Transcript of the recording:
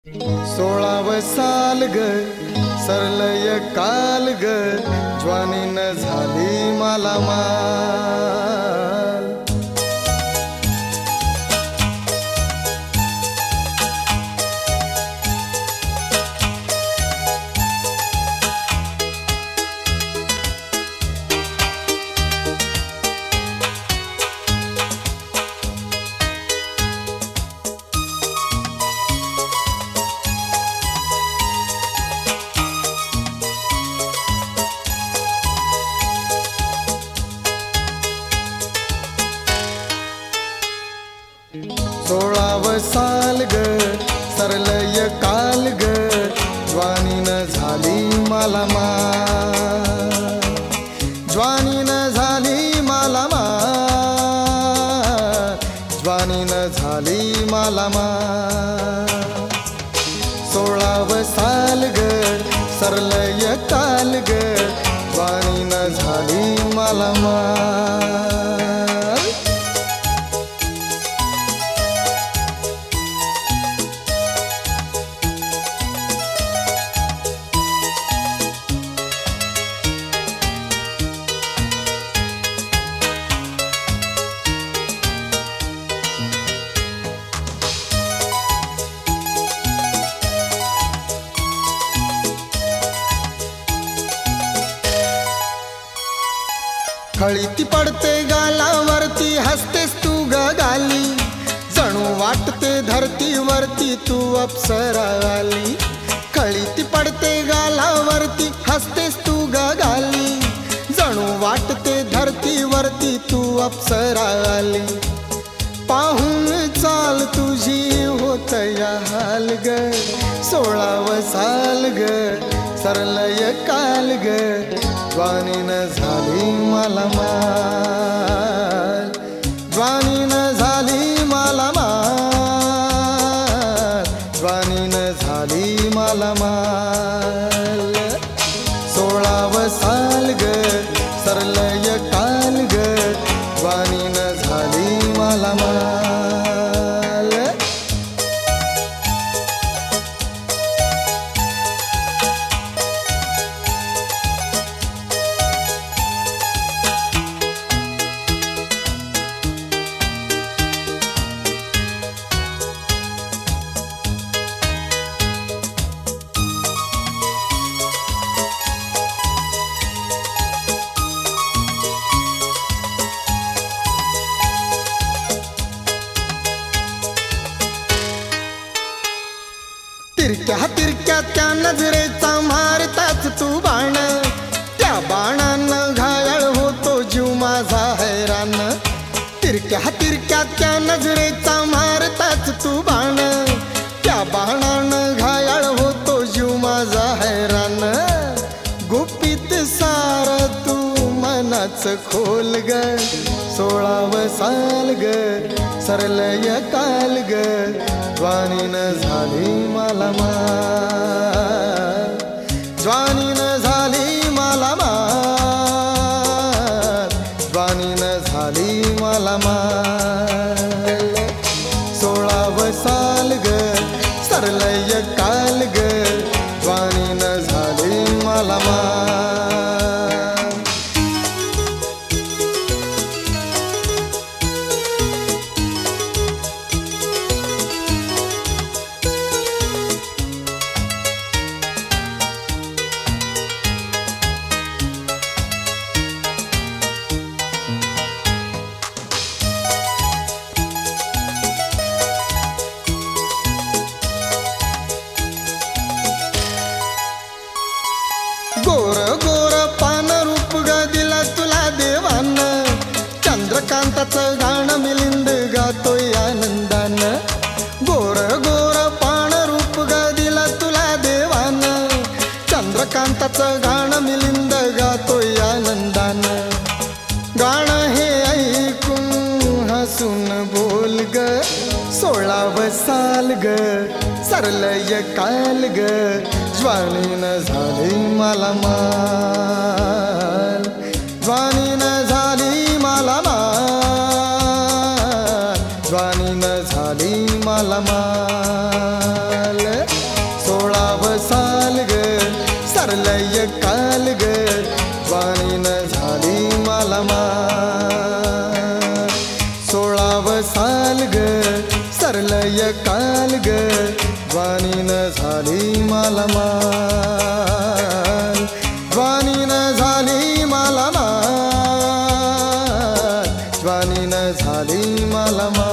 16व साल ग सरलय काल ग ज्वानीन झाली मला माल। 16व साल ग सरलय काल ग ज्वानीन झाली मला माल। ज्वानीन झाली मला माल, ज्वानीन झाली मला माल। 16व साल ग सरलय काल ग ज्वानीन झाली मला माल। खळीती पडते गालावरती हसतेस तू ग गाली, जणू वाटते धरतीवरती तू अप्सरा आली। खळीती पडते गालावरती हसतेस तू ग गाली, जणू वाटते धरतीवरती तू अप्सरा आली। पाहून चाल तुझी होत या हाल ग 16व साल ग सरलय काल ग ज्वानीन झाली मला माल। ज्वानीन झाली मला माल, ज्वानीन झाली मला माल। 16व साल ग सरलय काल ग ज्वानीन झाली मला माल। तिरक्या तिरक्या त्या नजरेचा मारताच तू बाण, त्या बाणानं घायल होतो जीव माझा हैराण। तिरक्या तिरक्या त्या नजरेचा मारताच तू बाण, त्या बाणानं घायल होतो जीव माझा हैराण। गुपित सार तू मनाच खोल ग 16व साल ग सरलय काल ग ज्वानीन झाली मला माल। ज्वानीन झाली मला माल, ज्वानीन झाली मला माल। 16व साल ग सरलय काल ग ज्वानीन झाली मला माल। गोर गोर पान रूप ग दिला तुला देवान, चंद्रकांताचं गाणं मिलिंद गातोय आनंदान। गोर गोर पान रूप ग दिला तुला देवान, चंद्रकांताचं गाणं मिलिंद गातोय आनंदान। गाणं हे ऐकून हसून बोल ग 16व साल ग सरलय काल ग ज्वानीन झाली मला माल। ज्वानीन झाली मला माल, ज्वानीन झाली मला माल। लय काल ग ज्वानीनं झाली मालामाल ज्वानीनं झाली मालामाल ज्वानीनं झाली मालामाल